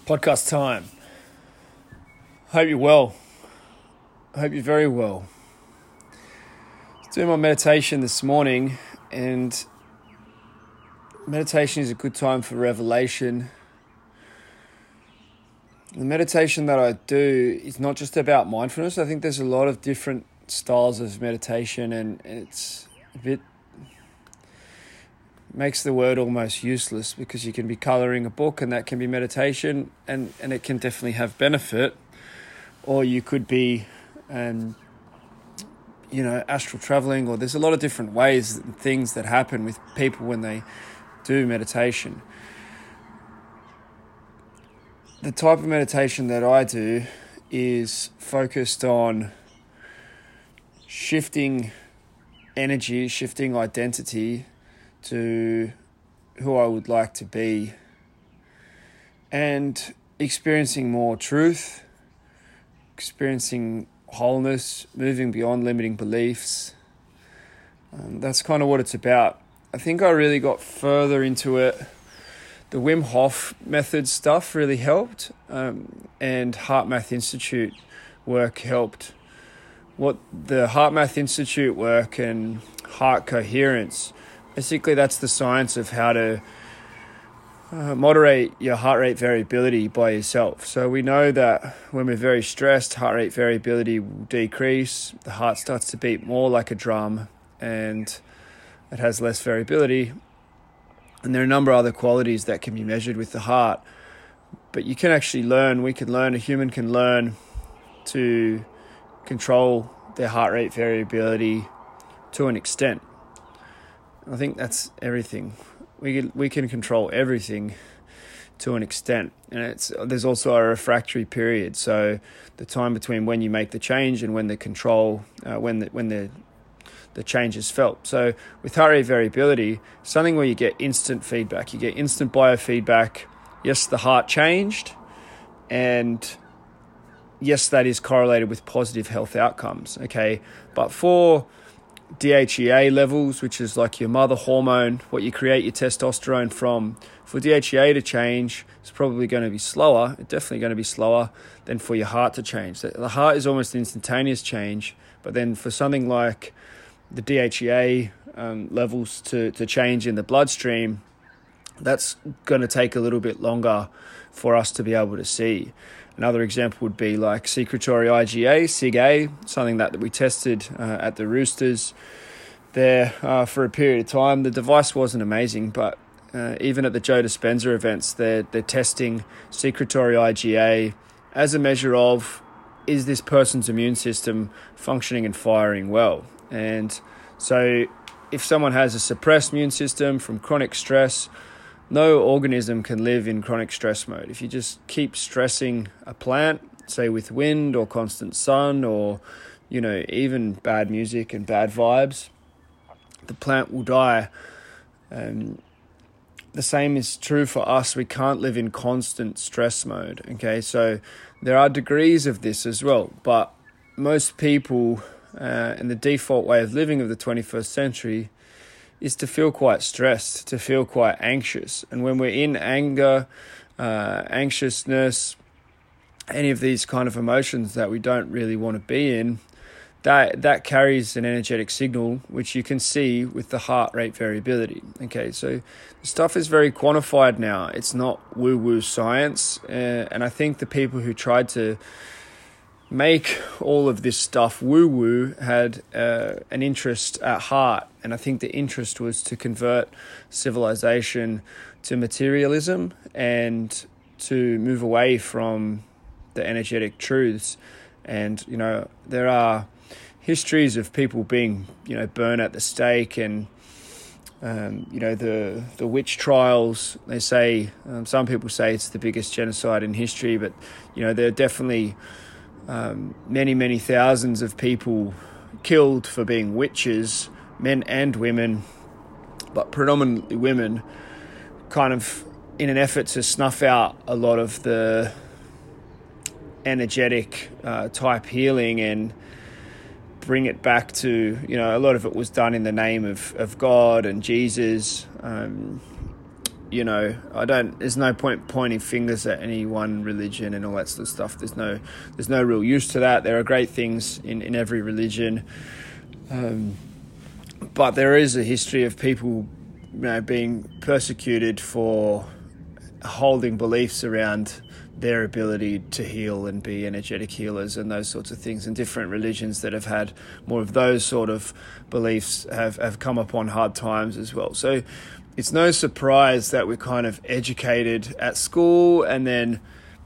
Podcast time. Hope you're well. I hope you're very well. I was doing my meditation this morning, and meditation is a good time for revelation. The meditation that I do is not just about mindfulness. I think there's a lot of different styles of meditation, and it's a bit makes the word almost useless, because you can be colouring a book and that can be meditation, and it can definitely have benefit. Or you could be astral travelling, or there's a lot of different ways and things that happen with people when they do meditation. The type of meditation that I do is focused on shifting energy, shifting identity to who I would like to be, and experiencing more truth, experiencing wholeness, moving beyond limiting beliefs. That's kind of what it's about. I think I really got further into it. The Wim Hof method stuff really helped, and HeartMath Institute work helped. What the HeartMath Institute work and heart coherence, basically that's the science of how to moderate your heart rate variability by yourself. So we know that when we're very stressed, heart rate variability will decrease, the heart starts to beat more like a drum, and it has less variability. And there are a number of other qualities that can be measured with the heart. But you can actually learn, a human can learn to control their heart rate variability to an extent. I think that's everything. We can control everything to an extent, and there's also a refractory period. So the time between when you make the change and when the control, when the change is felt. So with heart rate variability, something where you get instant feedback, you get instant biofeedback. Yes, the heart changed, and yes, that is correlated with positive health outcomes. Okay, but for DHEA levels, which is like your mother hormone, what you create your testosterone from, for DHEA to change, it's probably going to be slower. It's definitely going to be slower than for your heart to change. The heart is almost instantaneous change, but then for something like the DHEA levels to change in the bloodstream, that's going to take a little bit longer for us to be able to see. Another example would be like secretory IgA, SIG-A, something that we tested at the Roosters there for a period of time. The device wasn't amazing, but even at the Joe Dispenza events, they're testing secretory IgA as a measure of, is this person's immune system functioning and firing well? And so if someone has a suppressed immune system from chronic stress, no organism can live in chronic stress mode. If you just keep stressing a plant, say with wind or constant sun or, even bad music and bad vibes, the plant will die. The same is true for us. We can't live in constant stress mode. Okay, so there are degrees of this as well, but most people, and the default way of living of the 21st century, is to feel quite stressed, to feel quite anxious. And when we're in anger, anxiousness, any of these kind of emotions that we don't really want to be in, that carries an energetic signal, which you can see with the heart rate variability. Okay, so the stuff is very quantified now. It's not woo-woo science. And I think the people who tried to make all of this stuff woo-woo had an interest at heart, and I think the interest was to convert civilization to materialism and to move away from the energetic truths. And there are histories of people being burned at the stake, and the witch trials. They say some people say it's the biggest genocide in history, but there are definitely many thousands of people killed for being witches, men and women, but predominantly women, kind of in an effort to snuff out a lot of the energetic type healing and bring it back to, a lot of it was done in the name of God and Jesus, there's no point pointing fingers at any one religion and all that sort of stuff. There's no real use to that. There are great things in every religion. But there is a history of people, being persecuted for holding beliefs around their ability to heal and be energetic healers and those sorts of things. And different religions that have had more of those sort of beliefs have come upon hard times as well. So it's no surprise that we're kind of educated at school and then,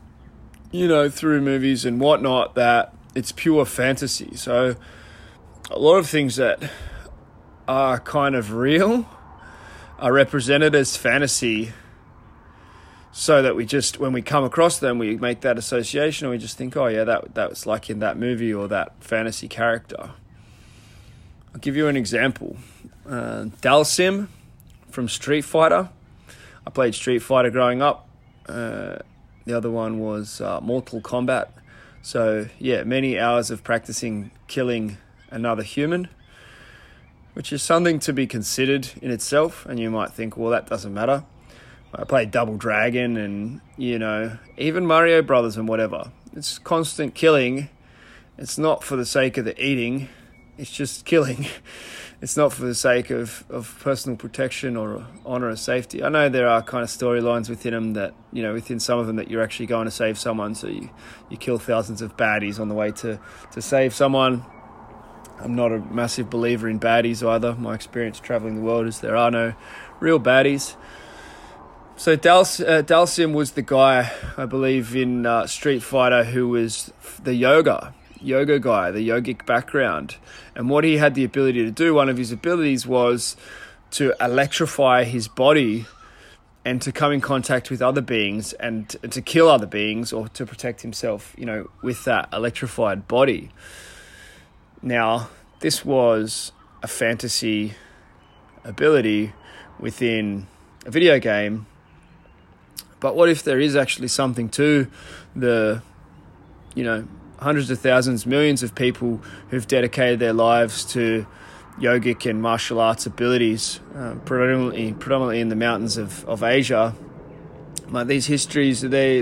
through movies and whatnot, that it's pure fantasy. So a lot of things that are kind of real are represented as fantasy, so that we just, when we come across them, we make that association and we just think, oh yeah, that was like in that movie or that fantasy character. I'll give you an example. Dhalsim from Street Fighter. I played Street Fighter growing up. The other one was Mortal Kombat. So yeah, many hours of practicing killing another human, which is something to be considered in itself. And you might think, well, that doesn't matter. I played Double Dragon and, even Mario Brothers and whatever. It's constant killing. It's not for the sake of the eating. It's just killing. It's not for the sake of personal protection or honor or safety. I know there are kind of storylines within them that, within some of them that you're actually going to save someone. So you kill thousands of baddies on the way to save someone. I'm not a massive believer in baddies either. My experience traveling the world is there are no real baddies. So Dhalsim was the guy, I believe, in Street Fighter who was the yoga guy, the yogic background. And what he had the ability to do, one of his abilities was to electrify his body and to come in contact with other beings and to kill other beings or to protect himself, with that electrified body. Now, this was a fantasy ability within a video game. But what if there is actually something to the, hundreds of thousands, millions of people who've dedicated their lives to yogic and martial arts abilities, predominantly in the mountains of Asia? Like these histories, they're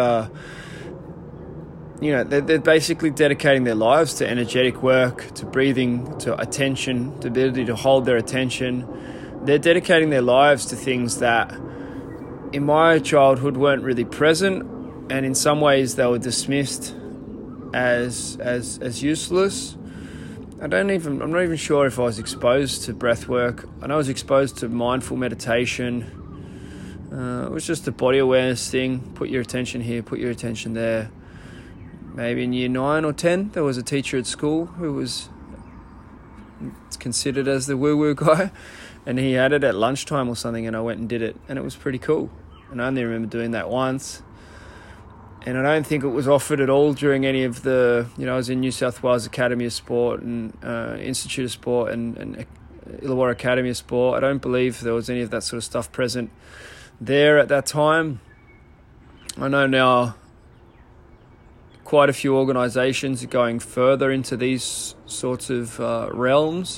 basically dedicating their lives to energetic work, to breathing, to attention, the ability to hold their attention. They're dedicating their lives to things that in my childhood weren't really present, and in some ways they were dismissed as useless. I'm not even sure if I was exposed to breath work. I know I was exposed to mindful meditation. It was just a body awareness thing. Put your attention here, put your attention there. Maybe in year 9 or 10, there was a teacher at school who was considered as the woo-woo guy, and he had it at lunchtime or something, and I went and did it, and it was pretty cool. And I only remember doing that once. And I don't think it was offered at all during any of the, I was in New South Wales Academy of Sport and Institute of Sport and Illawarra Academy of Sport. I don't believe there was any of that sort of stuff present there at that time. I know now quite a few organisations are going further into these sorts of realms.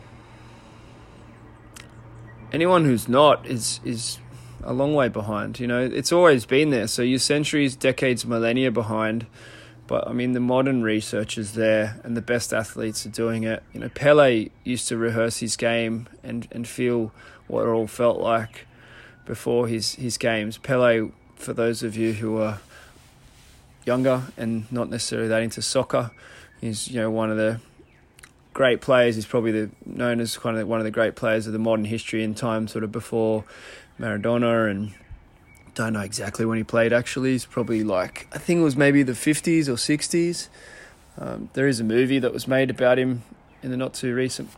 Anyone who's not is a long way behind. It's always been there. So you're centuries, decades, millennia behind. But I mean, the modern research is there and the best athletes are doing it. Pele used to rehearse his game and feel what it all felt like before his games. Pele, for those of you who are younger and not necessarily that into soccer, he's one of the great players. He's probably known as kind of one of the great players of the modern history in time, sort of before Maradona, and don't know exactly when he played actually. He's probably I think it was maybe the 50s or 60s. There is a movie that was made about him in the not too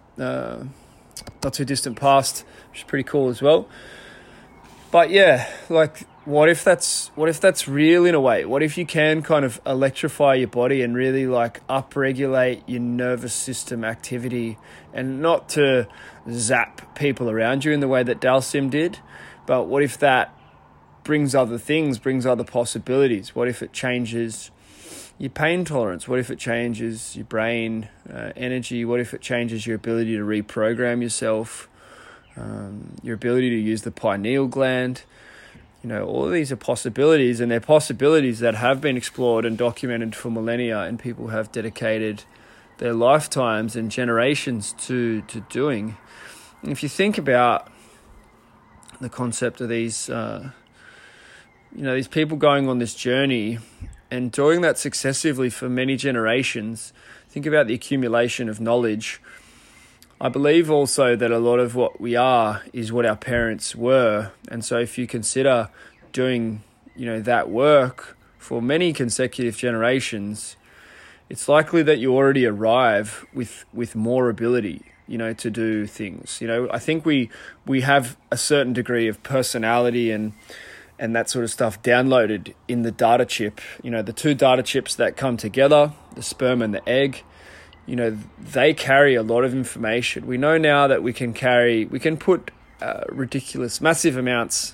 distant past, which is pretty cool as well. But yeah, what if that's real in a way? What if you can kind of electrify your body and really upregulate your nervous system activity, and not to zap people around you in the way that Dhalsim did, but what if that brings other things, brings other possibilities? What if it changes your pain tolerance? What if it changes your brain energy? What if it changes your ability to reprogram yourself? your ability to use the pineal gland. All of these are possibilities, and they're possibilities that have been explored and documented for millennia, and people have dedicated their lifetimes and generations to doing. And if you think about the concept of these, these people going on this journey and doing that successively for many generations, think about the accumulation of knowledge. I believe also that a lot of what we are is what our parents were. And so if you consider doing, that work for many consecutive generations, it's likely that you already arrive with more ability, to do things. I think we have a certain degree of personality and that sort of stuff downloaded in the data chip. The two data chips that come together, the sperm and the egg, they carry a lot of information. We know now that we can put ridiculous, massive amounts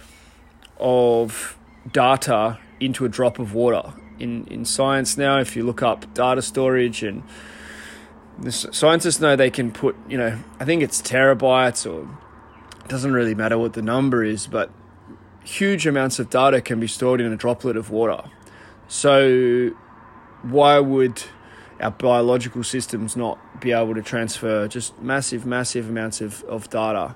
of data into a drop of water. In science now, if you look up data storage, and the scientists know they can put, I think it's terabytes, or it doesn't really matter what the number is, but huge amounts of data can be stored in a droplet of water. So why would our biological systems not be able to transfer just massive amounts of data?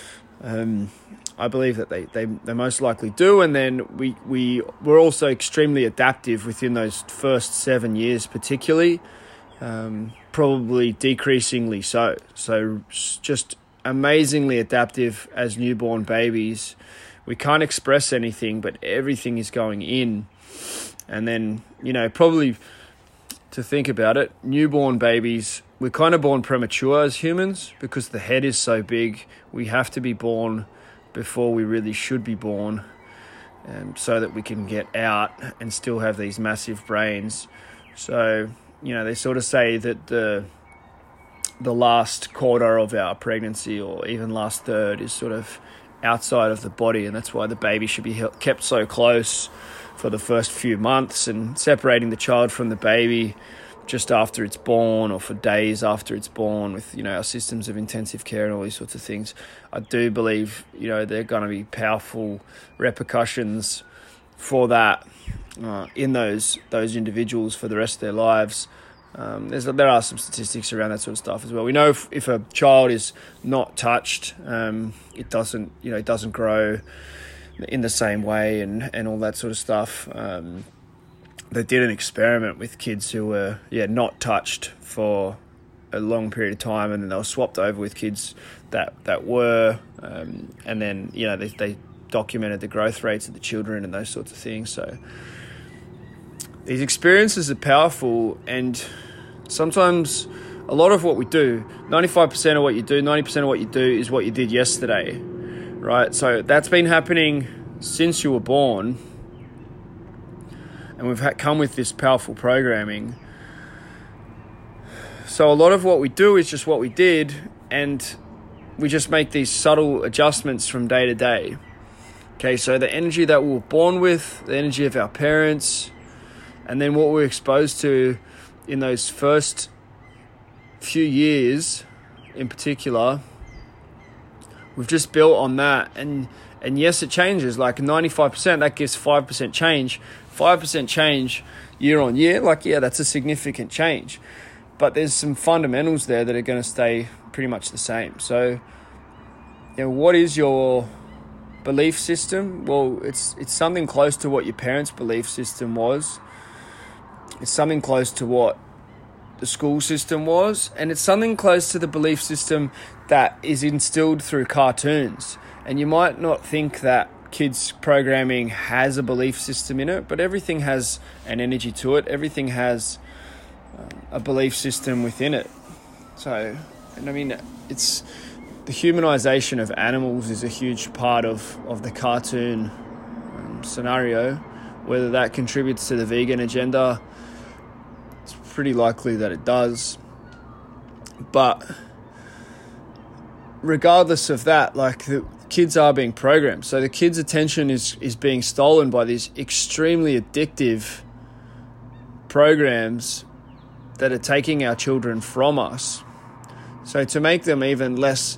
I believe that they most likely do, and then we're also extremely adaptive within those first 7 years, particularly, probably decreasingly so. So just amazingly adaptive as newborn babies. We can't express anything, but everything is going in, and then probably. To think about it, newborn babies, we're kind of born premature as humans because the head is so big. We have to be born before we really should be born, so that we can get out and still have these massive brains. So, they sort of say that the last quarter of our pregnancy, or even last third, is sort of outside of the body, and that's why the baby should be kept so close for the first few months, and separating the child from the baby just after it's born, or for days after it's born, with our systems of intensive care and all these sorts of things. I do believe there are going to be powerful repercussions for that in those individuals for the rest of their lives. There are some statistics around that sort of stuff as well. We know if a child is not touched, it doesn't grow in the same way, and all that sort of stuff. They did an experiment with kids who were not touched for a long period of time, and then they were swapped over with kids that were, and then they documented the growth rates of the children and those sorts of things. So these experiences are powerful, and sometimes a lot of what we do, 95% of what you do, 90% of what you do is what you did yesterday. Right, so that's been happening since you were born, and we've come with this powerful programming. So a lot of what we do is just what we did, and we just make these subtle adjustments from day to day. Okay, so the energy that we were born with, the energy of our parents, and then what we're exposed to in those first few years in particular, we've just built on that, and yes, it changes. Like 95%, that gives 5% change. 5% change year on year, that's a significant change. But there's some fundamentals there that are going to stay pretty much the same. So, what is your belief system? Well, it's something close to what your parents' belief system was. It's something close to what the school system was, and it's something close to the belief system that is instilled through cartoons. And you might not think that kids programming has a belief system in it, but everything has an energy to it. Everything has a belief system within it. So, it's the humanization of animals is a huge part of the cartoon scenario. Whether that contributes to the vegan agenda, it's pretty likely that it does. But regardless of that, the kids are being programmed. So the kids' attention is being stolen by these extremely addictive programs that are taking our children from us. So to make them even less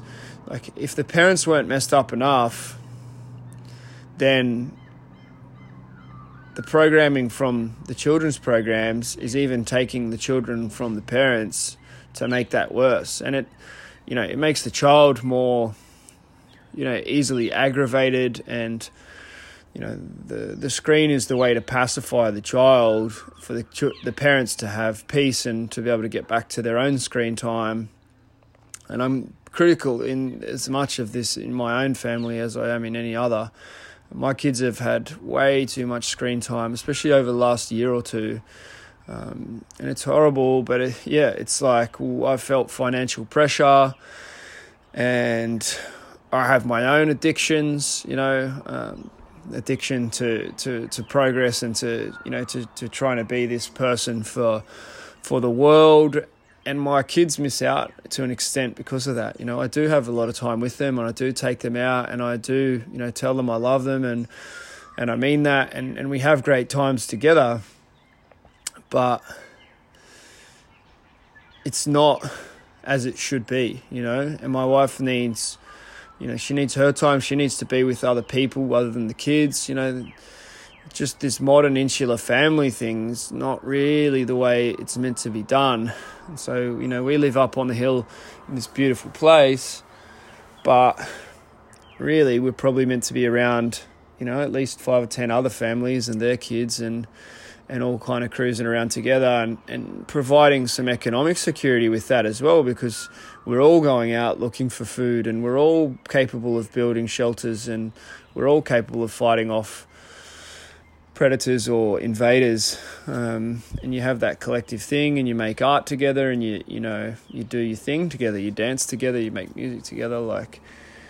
Like, if the parents weren't messed up enough, then the programming from the children's programs is even taking the children from the parents to make that worse. And it makes the child more, easily aggravated, and the screen is the way to pacify the child, for the parents to have peace and to be able to get back to their own screen time. And I'm critical in as much of this in my own family as I am in any other. My kids have had way too much screen time, especially over the last year or two. And it's horrible, but it's like, I've felt financial pressure, and I have my own addictions, addiction to progress, and to trying to be this person for the world. And my kids miss out to an extent because of that. I do have a lot of time with them, and I do take them out, and I do, tell them I love them, and I mean that, and we have great times together. But it's not as it should be, and my wife needs, she needs her time. She needs to be with other people other than the kids. Just this modern insular family thing's not really the way it's meant to be done. And so, we live up on the hill in this beautiful place, but really we're probably meant to be around, at least 5 or 10 other families and their kids, and all kind of cruising around together, and providing some economic security with that as well, because we're all going out looking for food, and we're all capable of building shelters, and we're all capable of fighting off predators or invaders. And you have that collective thing, and you make art together, and you do your thing together, you dance together, you make music together. Like,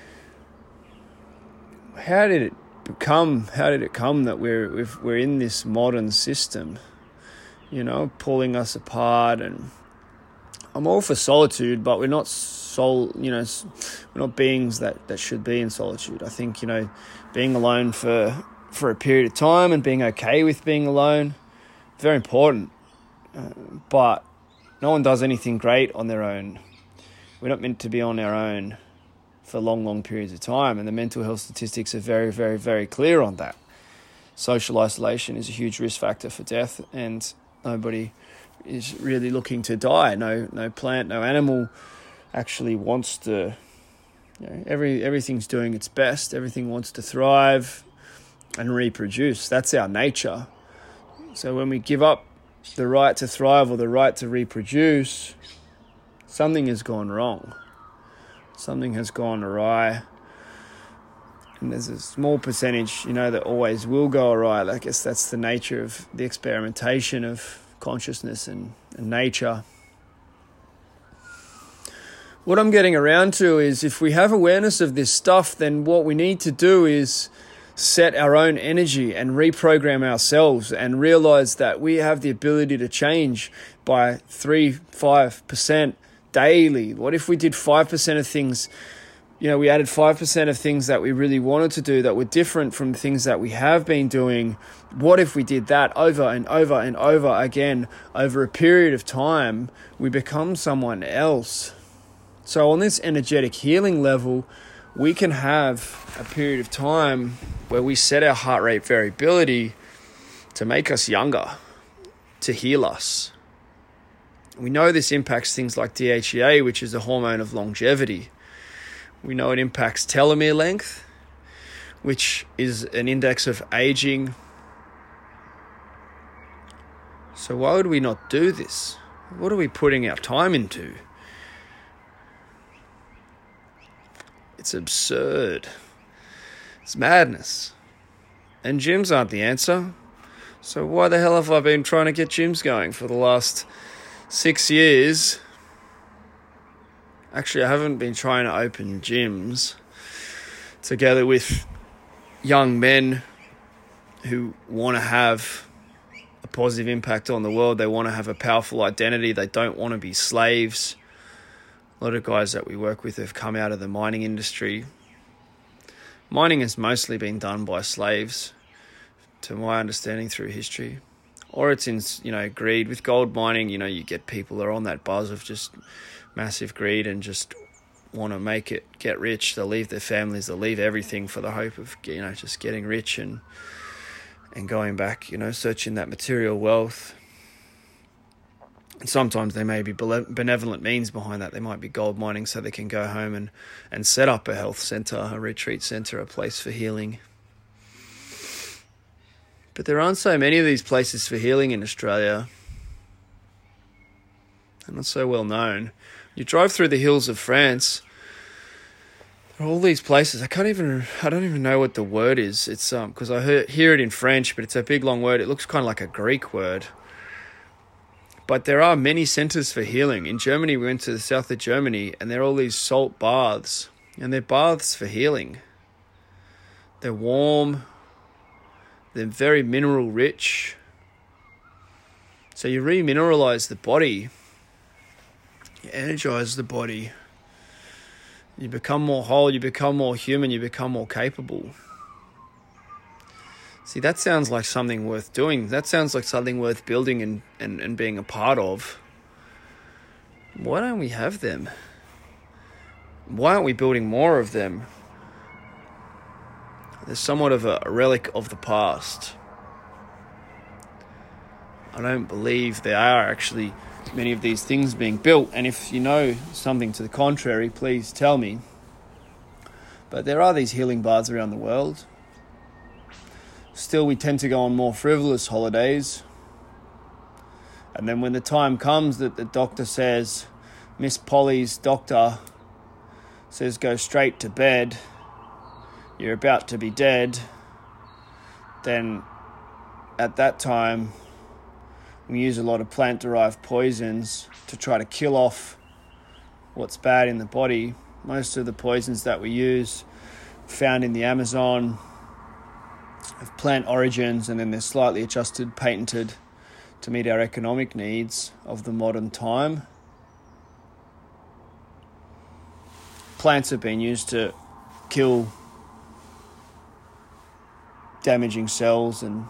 how did it come that we're in this modern system, pulling us apart? And I'm all for solitude, but we're not we're not beings that should be in solitude. I think, being alone for a period of time, and being okay with being alone, very important. But no one does anything great on their own. We're not meant to be on our own for long, long periods of time. And the mental health statistics are very, very, very clear on that. Social isolation is a huge risk factor for death, and nobody is really looking to die. No plant, no animal actually wants to, everything's doing its best. Everything wants to thrive and reproduce. That's our nature. So when we give up the right to thrive or the right to reproduce, something has gone wrong. Something has gone awry. And there's a small percentage, that always will go awry. I guess that's the nature of the experimentation of consciousness and nature. What I'm getting around to is, if we have awareness of this stuff, then what we need to do is set our own energy and reprogram ourselves, and realize that we have the ability to change by 3-5% daily. What if we did 5% of things, we added 5% of things that we really wanted to do that were different from things that we have been doing? What if we did that over and over and over again over a period of time? We become someone else. So on this energetic healing level, we can have a period of time where we set our heart rate variability to make us younger, to heal us. We know this impacts things like DHEA, which is the hormone of longevity. We know it impacts telomere length, which is an index of aging. So why would we not do this? What are we putting our time into? It's absurd. It's madness. And gyms aren't the answer. So why the hell have I been trying to get gyms going for the last 6 years? Actually, I haven't been trying to open gyms together with young men who want to have a positive impact on the world. They want to have a powerful identity. They don't want to be slaves. A lot of guys that we work with have come out of the mining industry. Mining has mostly been done by slaves, to my understanding, through history. Or it's in, greed. With gold mining, you get people that are on that buzz of just massive greed and just want to get rich. They'll leave their families, they'll leave everything for the hope of, just getting rich and going back, searching that material wealth. And sometimes there may be benevolent means behind that. They might be gold mining so they can go home and set up a health centre, a retreat centre, a place for healing. But there aren't so many of these places for healing in Australia. They're not so well known. You drive through the hills of France, there are all these places. I don't even know what the word is. It's because I hear it in French, but it's a big long word. It looks kind of like a Greek word. But there are many centres for healing. In Germany, we went to the south of Germany, and there are all these salt baths, and they're baths for healing. They're warm. They're very mineral rich. So you remineralize the body. You energize the body. You become more whole. You become more human. You become more capable. See, that sounds like something worth doing. That sounds like something worth building and being a part of. Why don't we have them? Why aren't we building more of them? They're somewhat of a relic of the past. I don't believe there are actually many of these things being built. And if you know something to the contrary, please tell me. But there are these healing baths around the world. Still, we tend to go on more frivolous holidays. And then when the time comes that the doctor says, Miss Polly's doctor says go straight to bed, you're about to be dead, then at that time we use a lot of plant-derived poisons to try to kill off what's bad in the body. Most of the poisons that we use found in the Amazon of plant origins, and then they're slightly adjusted, patented to meet our economic needs of the modern time. Plants have been used to kill damaging cells and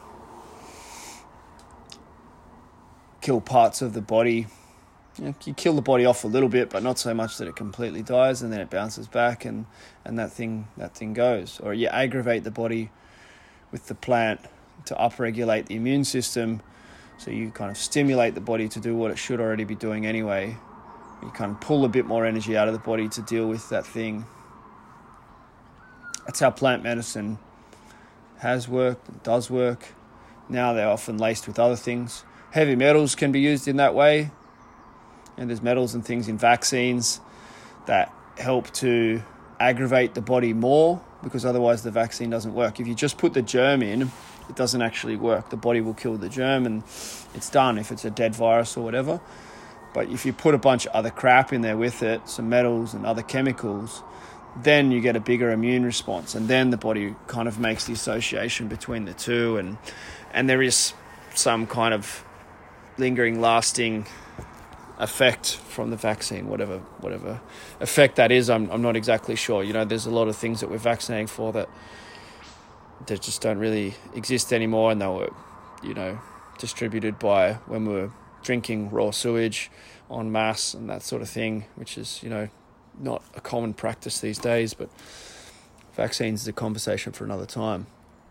kill parts of the body. You kill the body off a little bit, but not so much that it completely dies, and then it bounces back and that thing goes. Or you aggravate the body with the plant to upregulate the immune system, so you kind of stimulate the body to do what it should already be doing anyway. You kind of pull a bit more energy out of the body to deal with that thing. That's how plant medicine has worked and does work. Now they're often laced with other things. Heavy metals can be used in that way. And there's metals and things in vaccines that help to aggravate the body more, because otherwise the vaccine doesn't work. If you just put the germ in, it doesn't actually work. The body will kill the germ and it's done if it's a dead virus or whatever. But if you put a bunch of other crap in there with it, some metals and other chemicals, then you get a bigger immune response. And then the body kind of makes the association between the two. And there is some kind of lingering, lasting effect from the vaccine, whatever effect that is. I'm not exactly sure. There's a lot of things that we're vaccinating for that just don't really exist anymore, and they were, distributed by when we were drinking raw sewage en masse and that sort of thing, which is, not a common practice these days, but vaccines is a conversation for another time.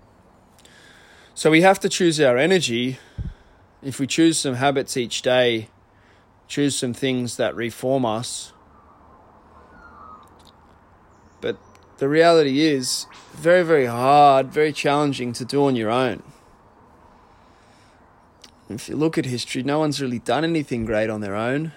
So we have to choose our energy. If we choose some habits each day, choose some things that reform us. But the reality is very, very hard, very challenging to do on your own. If you look at history, no one's really done anything great on their own.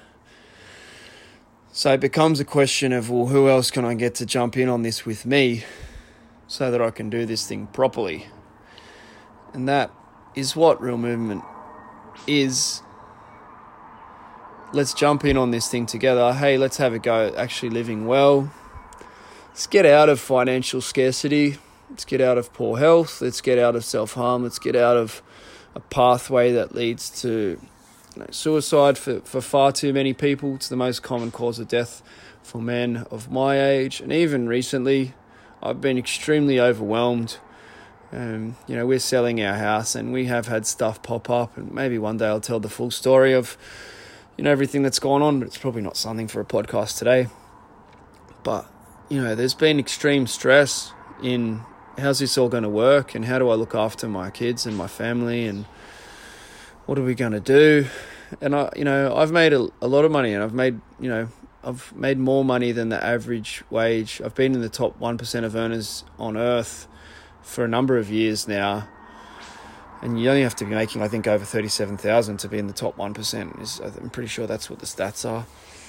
So it becomes a question of, well, who else can I get to jump in on this with me so that I can do this thing properly? And that is what real movement is. Let's jump in on this thing together. Hey, let's have a go at actually living well. Let's get out of financial scarcity. Let's get out of poor health. Let's get out of self-harm. Let's get out of a pathway that leads to suicide for far too many people. It's the most common cause of death for men of my age. And even recently, I've been extremely overwhelmed. We're selling our house and we have had stuff pop up, and maybe one day I'll tell the full story of everything that's gone on, but it's probably not something for a podcast today. But, there's been extreme stress in how's this all going to work, and how do I look after my kids and my family, and what are we going to do? And I've made a lot of money, and I've made more money than the average wage. I've been in the top 1% of earners on earth for a number of years now. And you only have to be making, I think, over 37,000 to be in the top 1%. I'm pretty sure that's what the stats are.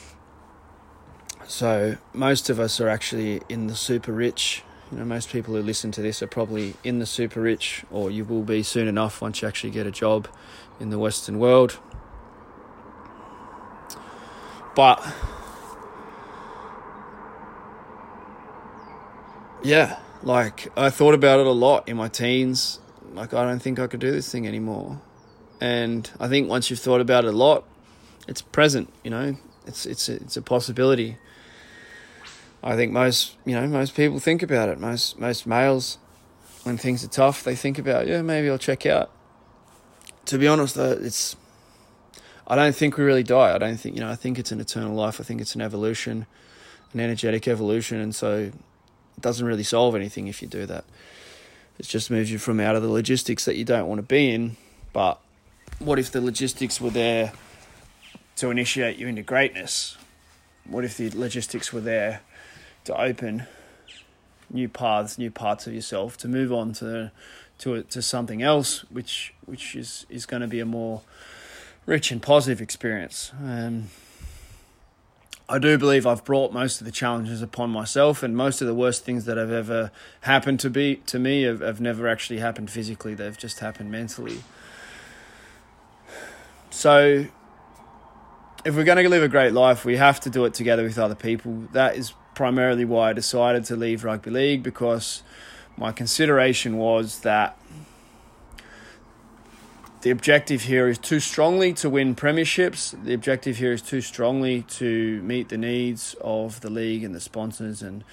So most of us are actually in the super rich. Most people who listen to this are probably in the super rich, or you will be soon enough once you actually get a job in the Western world. But yeah, I thought about it a lot in my teens. I don't think I could do this thing anymore. And I think once you've thought about it a lot, it's present, it's a possibility. I think most people think about it. Most males, when things are tough, they think about, maybe I'll check out. To be honest, though, I don't think we really die. I think it's an eternal life. I think it's an evolution, an energetic evolution. And so it doesn't really solve anything if you do that. It just moves you from out of the logistics that you don't want to be in. But what if the logistics were there to initiate you into greatness? What if the logistics were there to open new paths, new parts of yourself, to move on to something else, which is going to be a more rich and positive experience? I do believe I've brought most of the challenges upon myself, and most of the worst things that have ever happened to me have never actually happened physically. They've just happened mentally. So if we're going to live a great life, we have to do it together with other people. That is primarily why I decided to leave rugby league, because my consideration was that the objective here is too strongly to win premierships. The objective here is too strongly to meet the needs of the league and the sponsors and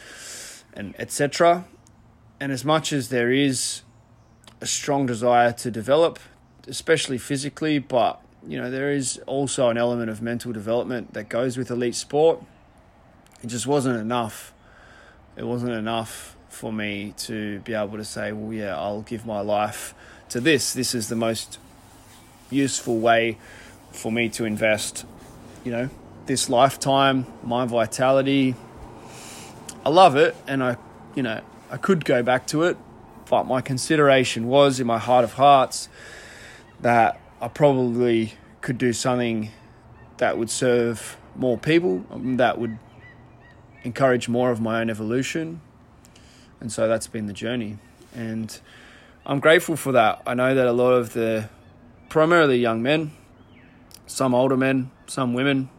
etc. And as much as there is a strong desire to develop, especially physically, but there is also an element of mental development that goes with elite sport. It just wasn't enough. It wasn't enough for me to be able to say, well, yeah, I'll give my life to this. This is the most useful way for me to invest, this lifetime, my vitality. I love it, and I could go back to it, but my consideration was, in my heart of hearts, that I probably could do something that would serve more people, that would encourage more of my own evolution. And so that's been the journey, and I'm grateful for that. I know that a lot of the primarily young men, some older men, some women,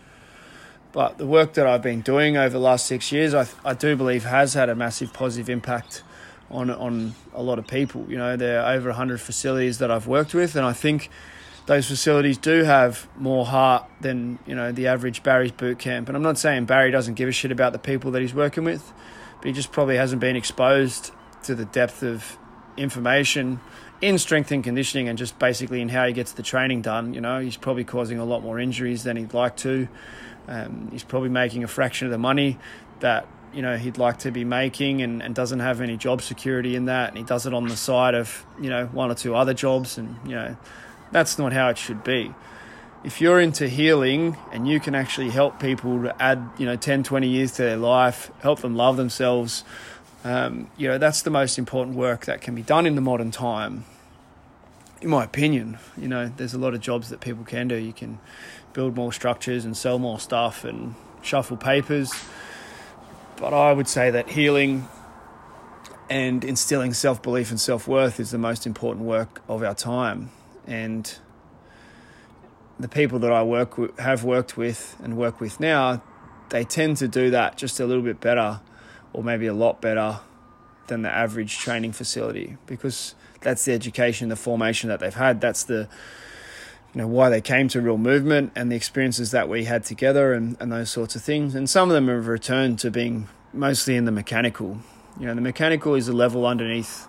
but the work that I've been doing over the last 6 years, I do believe has had a massive positive impact on a lot of people. There are over 100 facilities that I've worked with, and I think those facilities do have more heart than the average Barry's boot camp. And I'm not saying Barry doesn't give a shit about the people that he's working with, but he just probably hasn't been exposed to the depth of information in strength and conditioning, and just basically in how he gets the training done. He's probably causing a lot more injuries than he'd like to. He's probably making a fraction of the money that he'd like to be making, and doesn't have any job security in that, and he does it on the side of one or two other jobs, and that's not how it should be. If you're into healing and you can actually help people to add 10, 20 years to their life, help them love themselves, that's the most important work that can be done in the modern time, in my opinion. There's a lot of jobs that people can do. You can build more structures and sell more stuff and shuffle papers, but I would say that healing and instilling self-belief and self-worth is the most important work of our time. And the people that I have worked with and work with now, they tend to do that just a little bit better, or maybe a lot better than the average training facility, because that's the education, the formation that they've had. That's the why they came to Real Movement, and the experiences that we had together, and those sorts of things. And some of them have returned to being mostly in the mechanical. The mechanical is a level underneath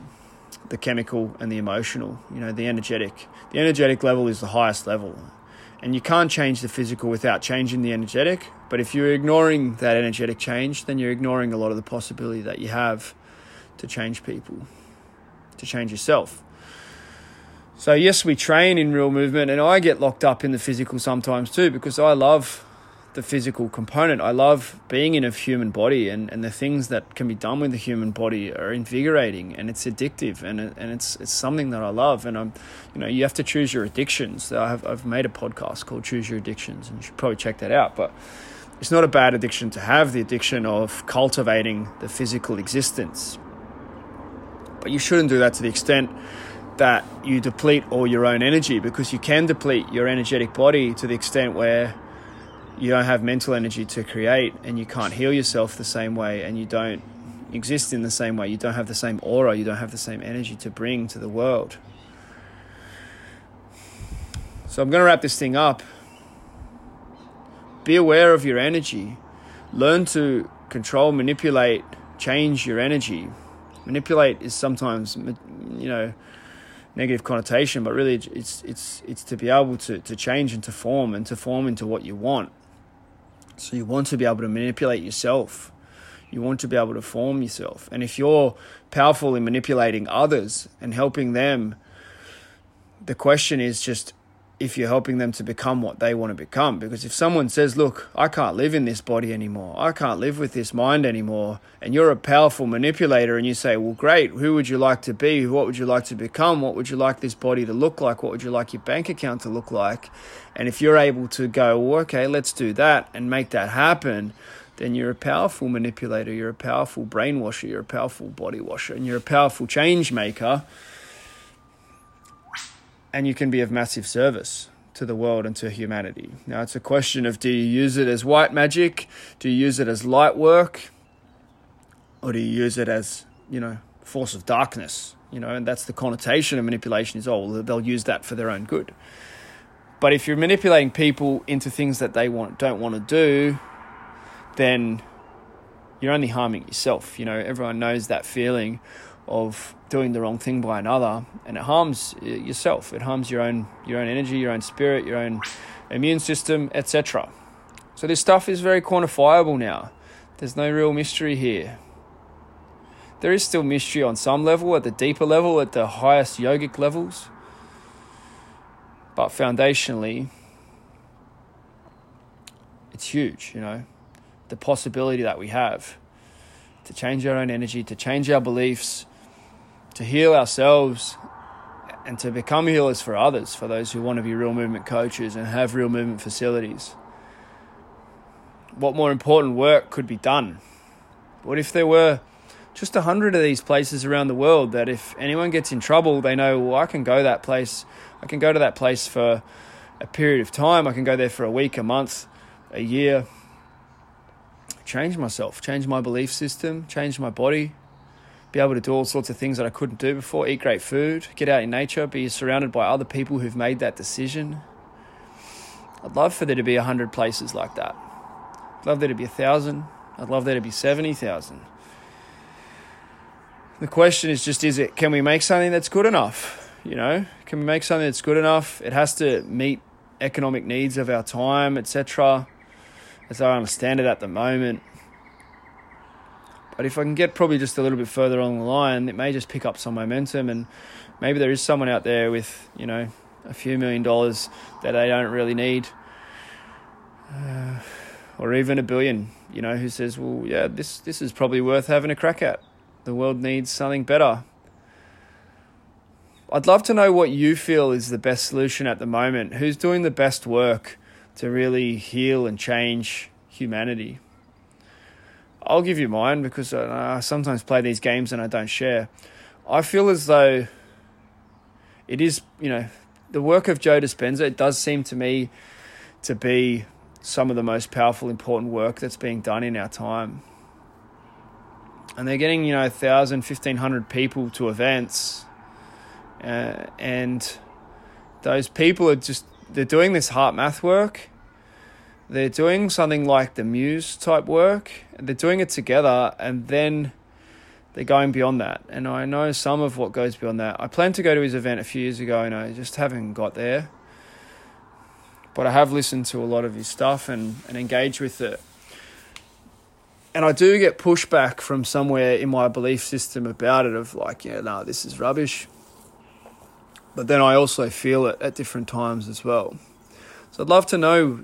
the chemical and the emotional. The energetic. The energetic level is the highest level. And you can't change the physical without changing the energetic. But if you're ignoring that energetic change, then you're ignoring a lot of the possibility that you have to change people, to change yourself. So yes, we train in real movement, and I get locked up in the physical sometimes too, because I love the physical component. I love being in a human body, and the things that can be done with the human body are invigorating, and it's addictive, and it's something that I love. And you have to choose your addictions. So I've made a podcast called Choose Your Addictions, and you should probably check that out. But it's not a bad addiction to have, the addiction of cultivating the physical existence. But you shouldn't do that to the extent that you deplete all your own energy, because you can deplete your energetic body to the extent where you don't have mental energy to create, and you can't heal yourself the same way, and you don't exist in the same way. You don't have the same aura. You don't have the same energy to bring to the world. So I'm going to wrap this thing up. Be aware of your energy. Learn to control, manipulate, change your energy. Manipulate is sometimes, negative connotation, but really it's to be able to change and to form into what you want. So you want to be able to manipulate yourself. You want to be able to form yourself. And if you're powerful in manipulating others and helping them, the question is just if you're helping them to become what they want to become. Because if someone says, look, I can't live in this body anymore, I can't live with this mind anymore, and you're a powerful manipulator, and you say, well, great, who would you like to be? What would you like to become? What would you like this body to look like? What would you like your bank account to look like? And if you're able to go, well, okay, let's do that and make that happen, then you're a powerful manipulator, you're a powerful brainwasher, you're a powerful body washer, and you're a powerful change maker. And you can be of massive service to the world and to humanity. Now, it's a question of, do you use it as white magic? Do you use it as light work? Or do you use it as, force of darkness? And that's the connotation of manipulation is, they'll use that for their own good. But if you're manipulating people into things that they don't want to do, then you're only harming yourself. Everyone knows that feeling of doing the wrong thing by another, and it harms yourself. It harms your own energy, your own spirit, your own immune system, etc. So this stuff is very quantifiable now. There's no real mystery here. There is still mystery on some level, at the deeper level, at the highest yogic levels. But foundationally, it's huge, the possibility that we have to change our own energy, to change our beliefs, to heal ourselves, and to become healers for others, for those who want to be real movement coaches and have real movement facilities. What more important work could be done? What if there were just 100 of these places around the world that if anyone gets in trouble, they know, well, I can go to that place for a period of time. I can go there for a week, a month, a year. Change myself, change my belief system, change my body, be able to do all sorts of things that I couldn't do before, eat great food, get out in nature, be surrounded by other people who've made that decision. I'd love for there to be 100 places like that. I'd love there to be 1,000. I'd love there to be 70,000. The question is just, can we make something that's good enough? Can we make something that's good enough? It has to meet economic needs of our time, etc., as I understand it at the moment. But if I can get probably just a little bit further along the line, it may just pick up some momentum, and maybe there is someone out there with, a few $1 million that they don't really need, or even $1 billion, who says, well, yeah, this is probably worth having a crack at. The world needs something better. I'd love to know what you feel is the best solution at the moment. Who's doing the best work to really heal and change humanity? I'll give you mine, because I sometimes play these games and I don't share. I feel as though it is, the work of Joe Dispenza, it does seem to me to be some of the most powerful, important work that's being done in our time. And they're getting, 1,000, 1,500 people to events. And those people are they're doing this heart math work. They're doing something like the Muse type work. They're doing it together, and then they're going beyond that. And I know some of what goes beyond that. I planned to go to his event a few years ago, and I just haven't got there. but I have listened to a lot of his stuff and engaged with it. And I do get pushback from somewhere in my belief system about it of like, this is rubbish. But then I also feel it at different times as well. So I'd love to know,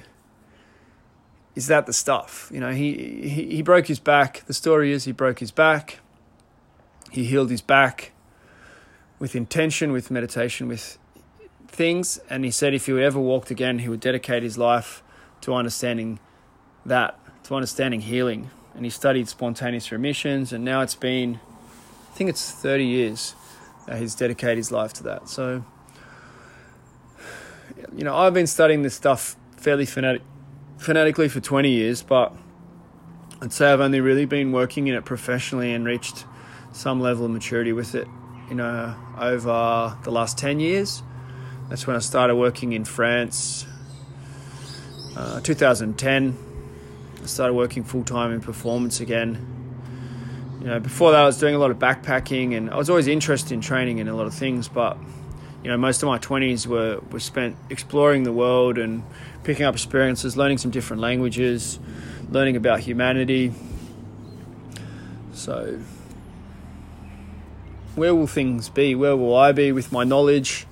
is that the stuff? He broke his back. The story is he broke his back. He healed his back with intention, with meditation, with things. And he said if he would ever walked again, he would dedicate his life to understanding that, to understanding healing. And he studied spontaneous remissions, and now it's been, I think it's 30 years that he's dedicated his life to that. So, I've been studying this stuff fairly fanatically for 20 years, but I'd say I've only really been working in it professionally and reached some level of maturity with it, over the last 10 years. That's when I started working in France. 2010, I started working full-time in performance again. Before that I was doing a lot of backpacking, and I was always interested in training and a lot of things, but most of my 20s were spent exploring the world and picking up experiences, learning some different languages, learning about humanity. So where will things be? Where will I be with my knowledge?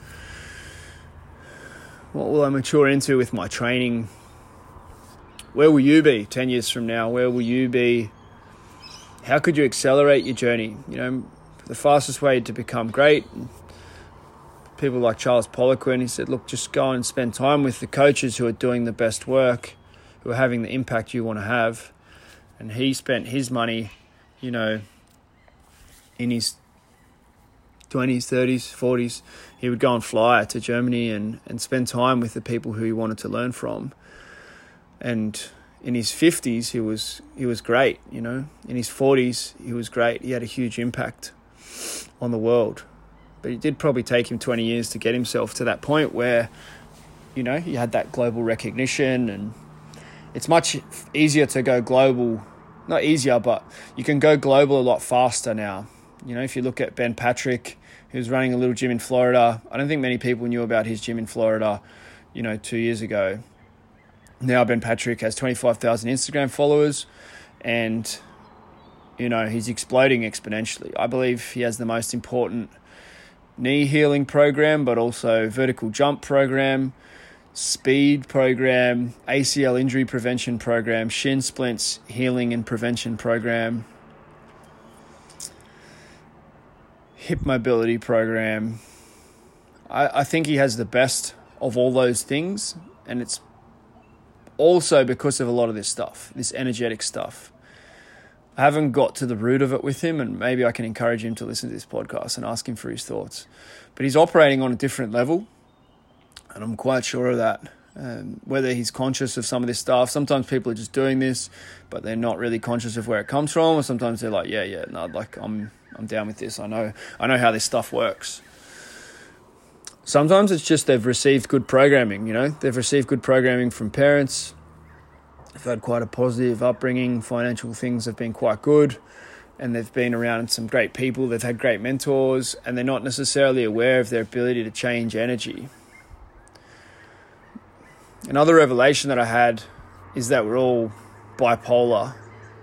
What will I mature into with my training? Where will you be 10 years from now? Where will you be? How could you accelerate your journey? The fastest way to become great, people like Charles Poliquin, he said, look, just go and spend time with the coaches who are doing the best work, who are having the impact you want to have. And he spent his money, in his 20s, 30s, 40s. He would go and fly to Germany and spend time with the people who he wanted to learn from. And in his 50s, he was great, In his 40s, he was great. He had a huge impact on the world. But it did probably take him 20 years to get himself to that point where, he had that global recognition. And it's much easier to go global. Not easier, but you can go global a lot faster now. If you look at Ben Patrick, who's running a little gym in Florida, I don't think many people knew about his gym in Florida, 2 years ago. Now Ben Patrick has 25,000 Instagram followers, and, he's exploding exponentially. I believe he has the most important knee healing program, but also vertical jump program, speed program, ACL injury prevention program, shin splints healing and prevention program, hip mobility program. I think he has the best of all those things, and it's also because of a lot of this stuff, this energetic stuff. I haven't got to the root of it with him, and maybe I can encourage him to listen to this podcast and ask him for his thoughts. But he's operating on a different level, and I'm quite sure of that. Whether he's conscious of some of this stuff, sometimes people are just doing this, but they're not really conscious of where it comes from, or sometimes they're like, I'm down with this. I know how this stuff works. Sometimes it's just they've received good programming, They've received good programming from parents. They've had quite a positive upbringing. Financial things have been quite good. And they've been around some great people. They've had great mentors. And they're not necessarily aware of their ability to change energy. Another revelation that I had is that we're all bipolar.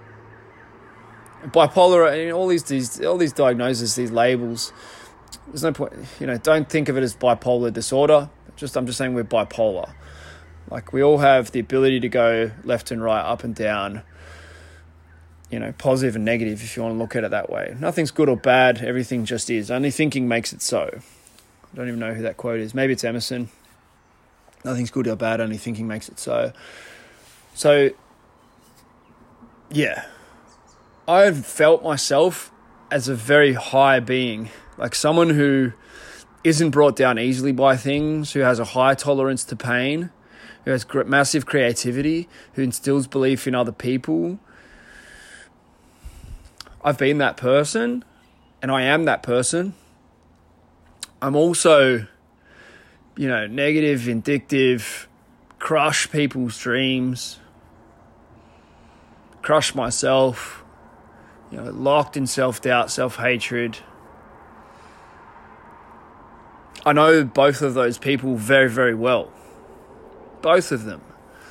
Bipolar, all these diagnoses, these labels, there's no point, don't think of it as bipolar disorder. I'm just saying we're bipolar. Like, we all have the ability to go left and right, up and down, positive and negative, if you want to look at it that way. Nothing's good or bad. Everything just is. Only thinking makes it so. I don't even know who that quote is. Maybe it's Emerson. Nothing's good or bad. Only thinking makes it so. So, yeah. I've felt myself as a very high being, like someone who isn't brought down easily by things, who has a high tolerance to pain, who has massive creativity, who instills belief in other people. I've been that person, and I am that person. I'm also, negative, vindictive, crush people's dreams, crush myself, locked in self-doubt, self-hatred. I know both of those people very, very well. both of them.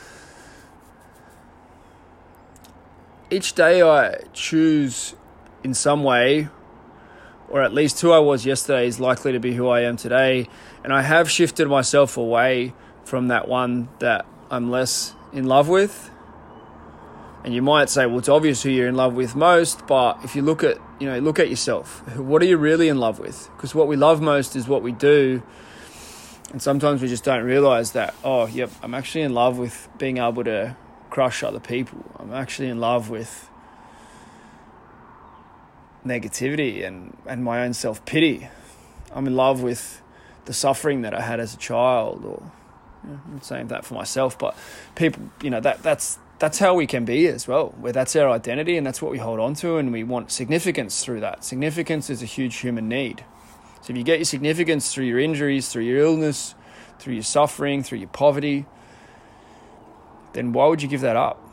Each day I choose in some way, or at least who I was yesterday is likely to be who I am today. And I have shifted myself away from that one that I'm less in love with. And you might say, well, it's obvious who you're in love with most, but if you look at yourself, what are you really in love with? Because what we love most is what we do. And sometimes we just don't realize that, oh, yep, I'm actually in love with being able to crush other people. I'm actually in love with negativity and my own self-pity. I'm in love with the suffering that I had as a child, or I'm not saying that for myself, but people, that's how we can be as well, where that's our identity and that's what we hold on to, and we want significance through that. Significance is a huge human need. So if you get your significance through your injuries, through your illness, through your suffering, through your poverty, then why would you give that up?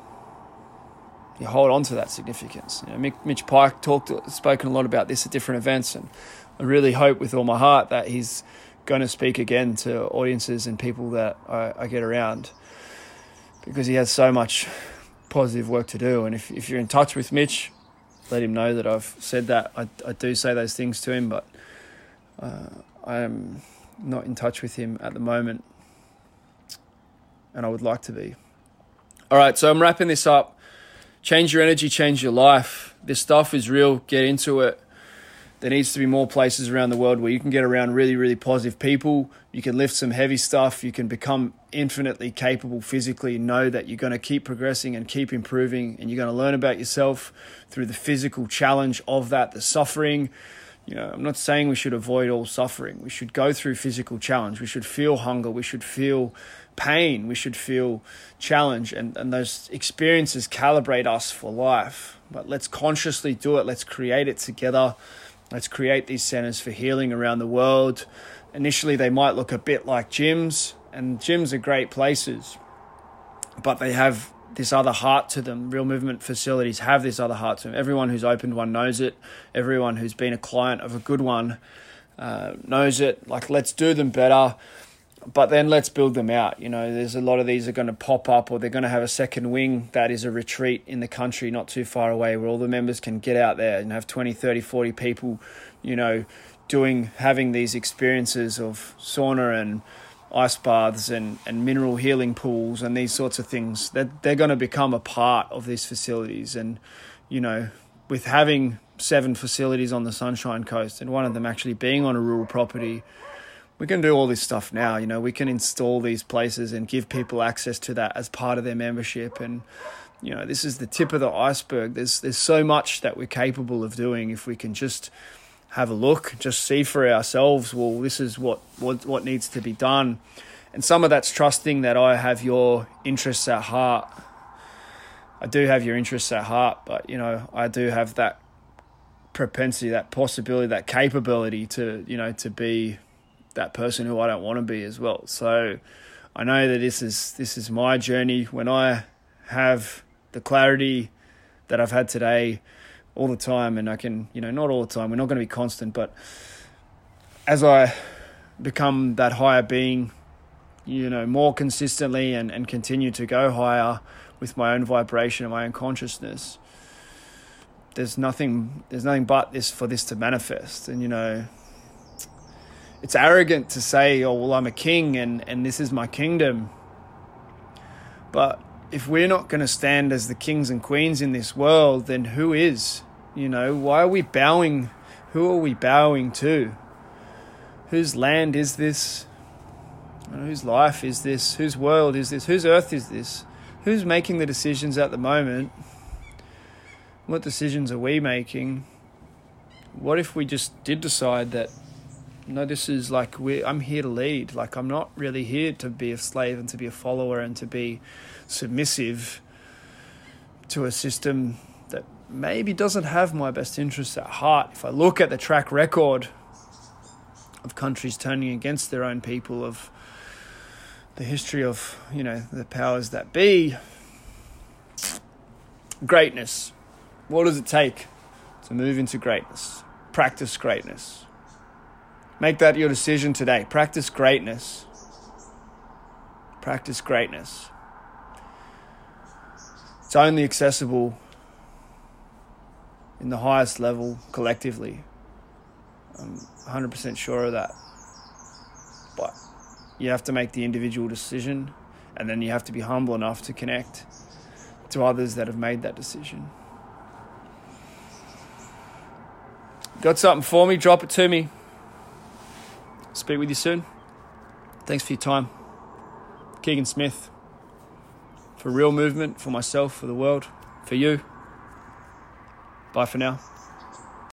You hold on to that significance. Mitch Pike spoken a lot about this at different events, and I really hope with all my heart that he's going to speak again to audiences and people that I get around, because he has so much positive work to do. And if you're in touch with Mitch, let him know that I've said that. I do say those things to him, but I am not in touch with him at the moment, and I would like to be. All right, so I'm wrapping this up. Change your energy, change your life. This stuff is real. Get into it. There needs to be more places around the world where you can get around really, really positive people. You can lift some heavy stuff. You can become infinitely capable physically. Know that you're going to keep progressing and keep improving, and you're going to learn about yourself through the physical challenge of that, the suffering. I'm not saying we should avoid all suffering. We should go through physical challenge. We should feel hunger. We should feel pain. We should feel challenge. And those experiences calibrate us for life. But let's consciously do it. Let's create it together. Let's create these centers for healing around the world. Initially, they might look a bit like gyms, and gyms are great places, but they have this other heart to them. Real movement facilities have this other heart to them. Everyone who's opened one knows it. Everyone who's been a client of a good one knows it. Like, let's do them better, but then let's build them out. There's a lot of these are going to pop up, or they're going to have a second wing that is a retreat in the country not too far away, where all the members can get out there and have 20, 30, 40 people, having these experiences of sauna and ice baths and mineral healing pools and these sorts of things. They're going to become a part of these facilities. And, with having 7 facilities on the Sunshine Coast and one of them actually being on a rural property, we can do all this stuff now. We can install these places and give people access to that as part of their membership. And, this is the tip of the iceberg. There's so much that we're capable of doing if we can just have a look, just see for ourselves, well, this is what needs to be done. And some of that's trusting that I have your interests at heart. I do have your interests at heart, but, I do have that propensity, that possibility, that capability to be that person who I don't want to be as well. So I know that this is my journey. When I have the clarity that I've had today, all the time, and I can, not all the time, we're not going to be constant, but as I become that higher being, more consistently and continue to go higher with my own vibration and my own consciousness, there's nothing but for this to manifest. And, it's arrogant to say, oh, well, I'm a king and this is my kingdom. But if we're not going to stand as the kings and queens in this world, then who is? Why are we bowing? Who are we bowing to? Whose land is this? Whose life is this? Whose world is this? Whose earth is this? Who's making the decisions at the moment? What decisions are we making? What if we just did decide that, no, this is like, I'm here to lead. Like, I'm not really here to be a slave and to be a follower and to be submissive to a system that maybe doesn't have my best interests at heart. If I look at the track record of countries turning against their own people, of the history of, the powers that be, greatness. What does it take to move into greatness? Practice greatness. Make that your decision today. Practice greatness. Practice greatness. It's only accessible in the highest level collectively. I'm 100% sure of that. But you have to make the individual decision, and then you have to be humble enough to connect to others that have made that decision. Got something for me? Drop it to me. Speak with you soon. Thanks for your time. Keegan Smith. For real movement, for myself, for the world, for you. Bye for now.